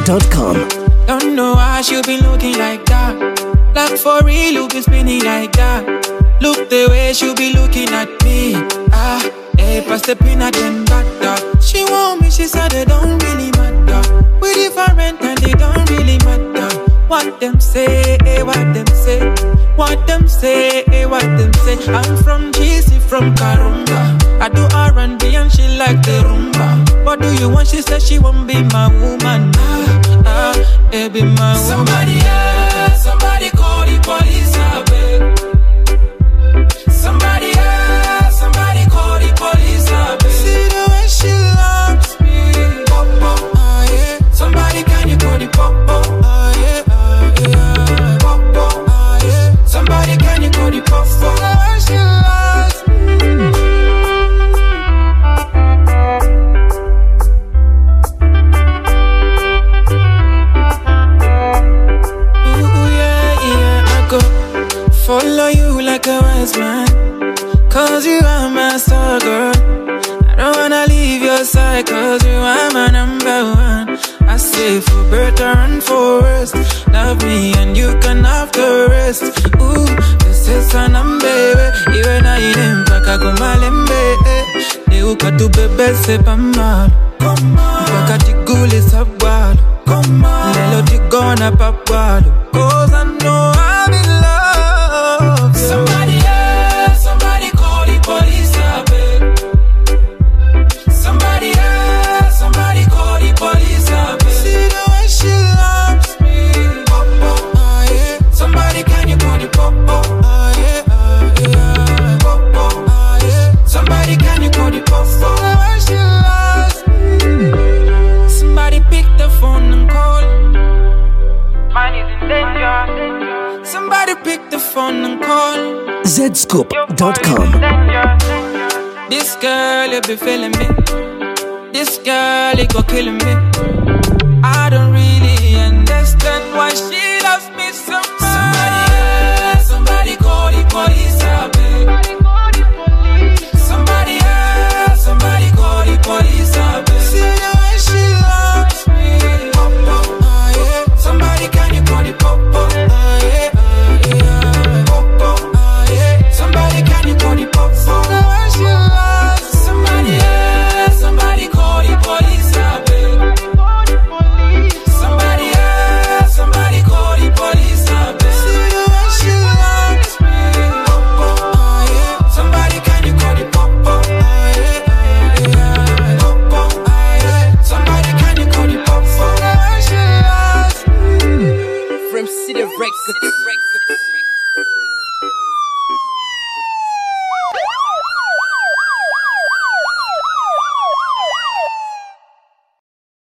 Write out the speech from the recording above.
Zscoop.com. Don't know why she be looking like that. Like for real, look is spinning like that. Look the way she be looking at me. Hey, pass the peanut and butter. She want me, she said it don't really matter. We different and it don't really matter. What them say, what them say. What them say, what them say. I'm from GC, from Karunga. I do R&B and she like the rumba. What do you want? She said she won't be my woman. Be my woman. Somebody call the police, I beg. Somebody call the police, I beg. See the way she loves me. Popo, yeah. Somebody can you call the popo, yeah. Popo, yeah. Somebody can you call the popo. See the way she loves me. Follow you like a wise man, cause you are my star girl. I don't wanna leave your side, cause you are my number one. I say for better and for worse, love me and you can have the rest. Ooh, this is an baby. Even I ain't paka kumalembe. Neuka tu bebe sepa malo. Paka tiguli sabwalo. Lelo tigona papwalo. Cause I know I'm in love. Somebody call the police, I beg. Somebody call the police, I beg. See the way she loves me. Popo, yeah. Somebody can you call the popo, yeah. Popo, yeah. Somebody can you call the popo. See the way she loves me. Somebody pick the phone and call. Mine is in danger. Somebody pick the phone and call. Zscoop.com. This girl, you be feeling me. This girl, you go killing me. I don't really understand why she loves me so much. Somebody call the police, I beg. Somebody call the police, I beg. See the way she loves me. Popo, yeah. Somebody can you call the popo, yeah. Popo, yeah. Somebody can you call the popo. Somebody call the police, I beg. Somebody call the police, I beg. See the way she loves me. Popo, yeah. Somebody can you call the popo, yeah. Popo, yeah. Somebody can you call the popo. See the way she loves me. From City Records.